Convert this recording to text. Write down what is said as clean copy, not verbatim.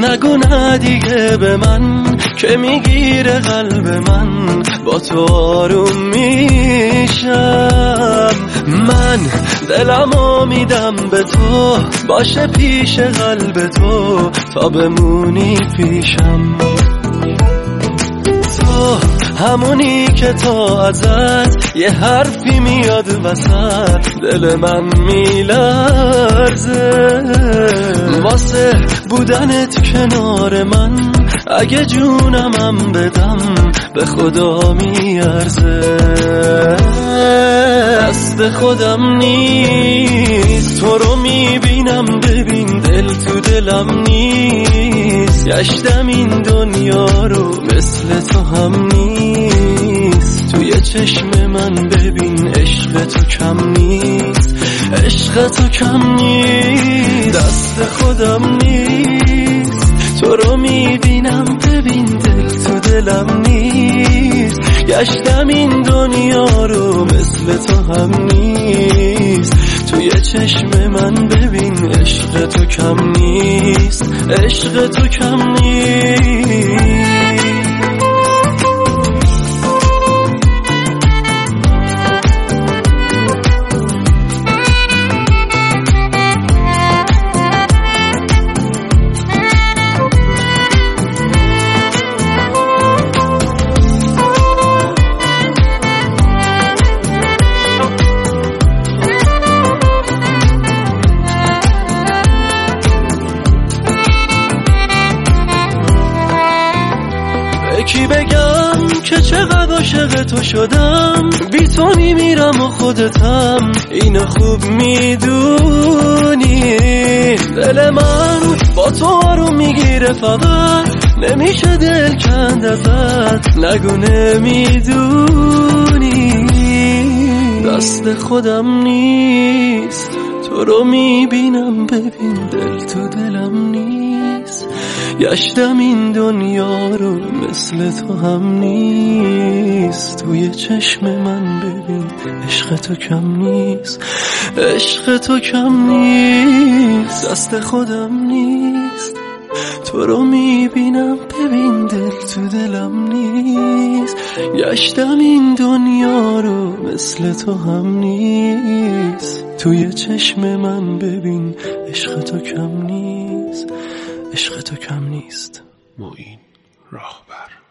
نگو نه دیگه به من که میگیره قلب من، با تو آروم میشم. من دلمو میدم به تو، باشه پیش قلب تو تا بمونی پیشم. تو همونی که تا ازت یه حرفی میاد وسط دل من میلرزه. واسه بودنت کنار من اگه جونمم بدم به خدا میارزه. دست خودم نیست، تو رو میبینم ببین دل تو دلم نیست. گشتم این دنیا رو مثل تو هم نیست. توی چشم من ببین عشق تو کم نیست، عشق تو کم نیست. دست خودم نیست، تو رو میبینم ببین دل تو دلم نیست. گشتم این دنیا رو مثل تو هم نیست. توی چشم من ببین عشق تو کم نیست، عشق تو کم نیست. کی بگم که چقدر عاشق تو شدم، بی تو میمیرم و خودتم اینو خوب میدونی. دل من با تو آروم میگیره فقط، نمیشه دل کند ازت، نگو نمیدونی. دست خودم نیست، تو رو میبینم ببین دل تو دلم نیست. گشتم این دنیا رو مثل تو هم نیست. توی چشم من ببین عشق تو کم نیست، عشق تو کم نیست. دست خودم نیست، تو رو میبینم ببین دل تو دلم نیست. گشتم این دنیا رو مثل تو هم نیست. توی چشم من ببین عشق تو کم نیست، عشق تو کم نیست. معین راهبر.